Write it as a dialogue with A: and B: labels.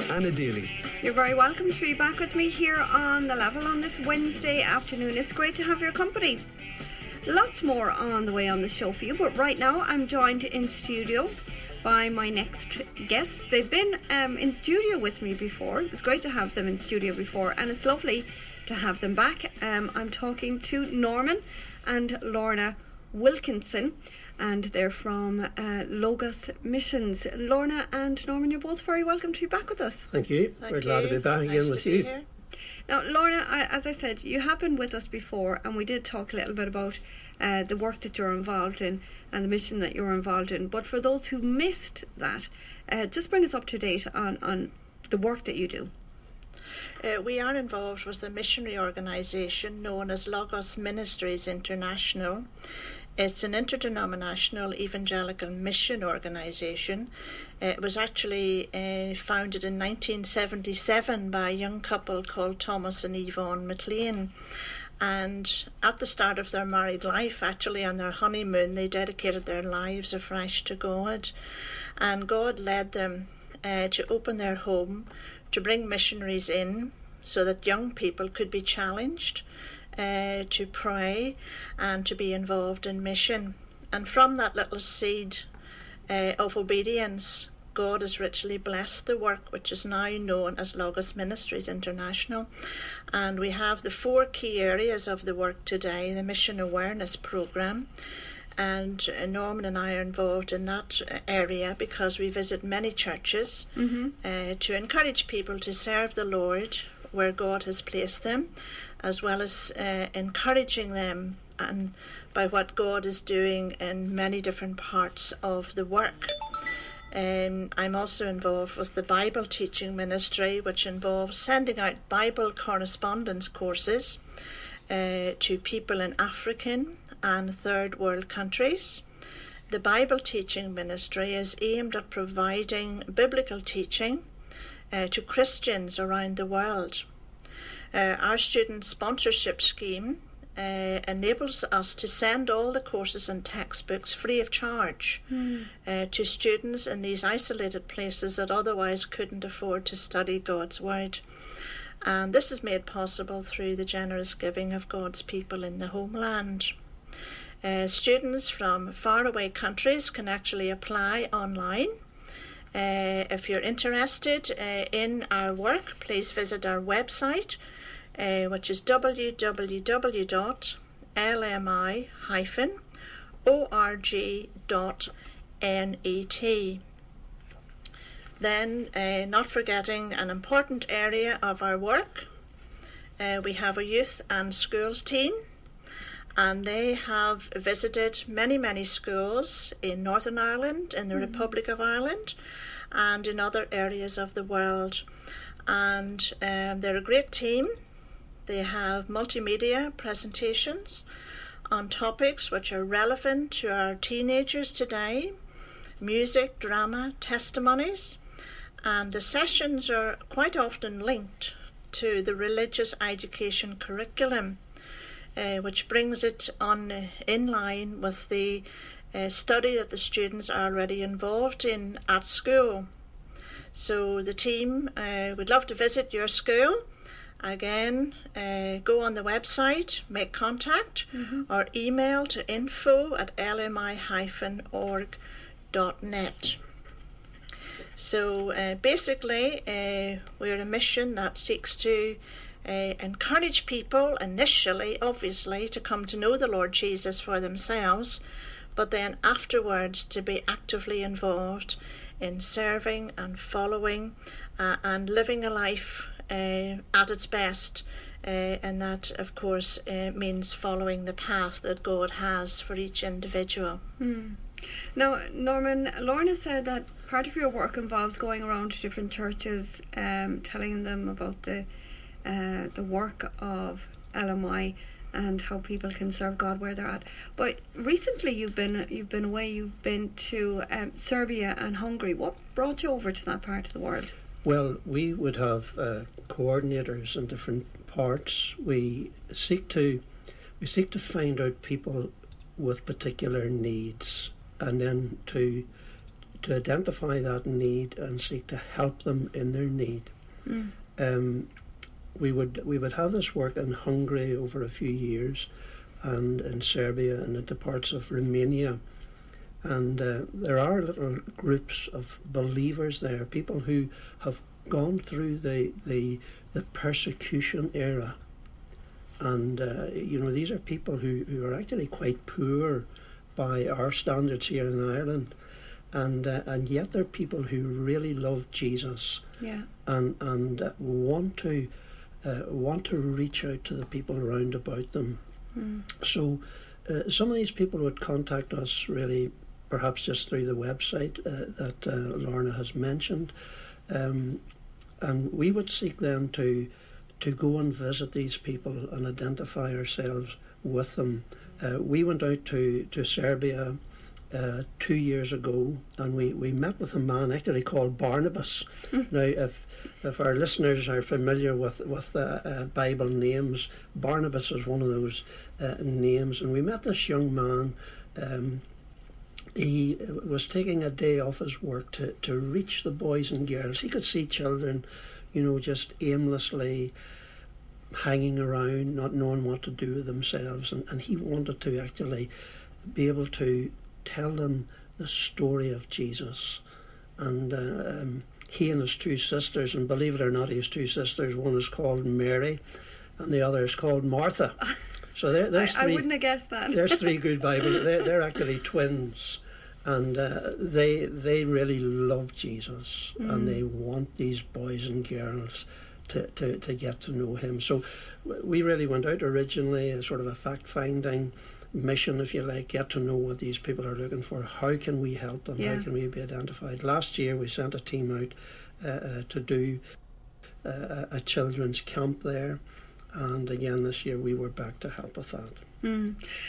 A: Anna Daly.
B: You're very welcome to be back with me here on The Level on this Wednesday afternoon. It's great to have your company. Lots more on the way on the show for you, but right now I'm joined in studio by my next guests. They've been in studio with me before. It was great to have them in studio before, and it's lovely to have them back. I'm talking to Norman and Lorna Wilkinson, and they're from Logos Missions. Lorna and Norman, you're both very welcome to be back with us.
C: Thank you. We're glad to be back again with you.
B: Here. Now, Lorna, as I said, you have been with us before, and we did talk a little bit about the work that you're involved in and the mission that you're involved in. But for those who missed that, just bring us up to date on the work that you do.
D: We are involved with a missionary organisation known as Logos Ministries International. It's an interdenominational evangelical mission organisation. It was actually founded in 1977 by a young couple called Thomas and Yvonne McLean. And at the start of their married life, actually on their honeymoon, they dedicated their lives afresh to God. And God led them to open their home, to bring missionaries in so that young people could be challenged to pray and to be involved in mission. And from that little seed of obedience, God has richly blessed the work which is now known as Logos Ministries International. And we have the 4 key areas of the work today: the Mission Awareness Programme. And Norman and I are involved in that area because we visit many churches to encourage people to serve the Lord where God has placed them, as well as encouraging them and by what God is doing in many different parts of the work. I'm also involved with the Bible teaching ministry, which involves sending out Bible correspondence courses to people in African and third world countries. The Bible teaching ministry is aimed at providing biblical teaching to Christians around the world. Our student sponsorship scheme enables us to send all the courses and textbooks free of charge to students in these isolated places that otherwise couldn't afford to study God's Word. And this is made possible through the generous giving of God's people in the homeland. Students from faraway countries can actually apply online. If you're interested in our work, please visit our website, which is www.lmi-org.net. Then, not forgetting an important area of our work, we have a youth and schools team, and they have visited many schools in Northern Ireland, in the Republic of Ireland, and in other areas of the world. And they're a great team. They have multimedia presentations on topics which are relevant to our teenagers today: music, drama, testimonies. And the sessions are quite often linked to the religious education curriculum, which brings it on in line with the study that the students are already involved in at school. So the team would love to visit your school. Again, go on the website, make contact, or email to info@lmi-org.net. So basically, we're a mission that seeks to encourage people initially, obviously, to come to know the Lord Jesus for themselves, but then afterwards to be actively involved in serving and following and living a life at its best. And that, of course, means following the path that God has for each individual.
B: Now, Norman, Lorna said that part of your work involves going around to different churches, telling them about the work of LMI and how people can serve God where they're at. But recently, you've been away. You've been to Serbia and Hungary. What brought you over to that part of the world?
C: Well, we would have coordinators in different parts. We seek to find out people with particular needs, and then to to identify that need and seek to help them in their need. We would have this work in Hungary over a few years, and in Serbia and into parts of Romania. And there are little groups of believers there, people who have gone through the persecution era. And, these are people who are actually quite poor by our standards here in Ireland. And yet they're people who really love Jesus, and want to reach out to the people around about them. So some of these people would contact us really perhaps just through the website that Lorna has mentioned, and we would seek then to go and visit these people and identify ourselves with them. We went out to Serbia 2 years ago, and we met with a man actually called Barnabas. Now, if our listeners are familiar with Bible names, Barnabas is one of those names. And we met this young man. He was taking a day off his work to reach the boys and girls. He could see children, just aimlessly hanging around, not knowing what to do with themselves, and he wanted to actually be able to tell them the story of Jesus. And he and his two sisters, and believe it or not, his two sisters, one is called Mary and the other is called Martha. So there's three.
B: I wouldn't have guessed that.
C: There's three good Bible. They're actually twins, and they really love Jesus, and they want these boys and girls to get to know him. So we really went out originally as sort of a fact-finding mission, if you like, get to know what these people are looking for. How can we help them? How can we be identified? Last year we sent a team out to do a children's camp there, and again this year we were back to help with that.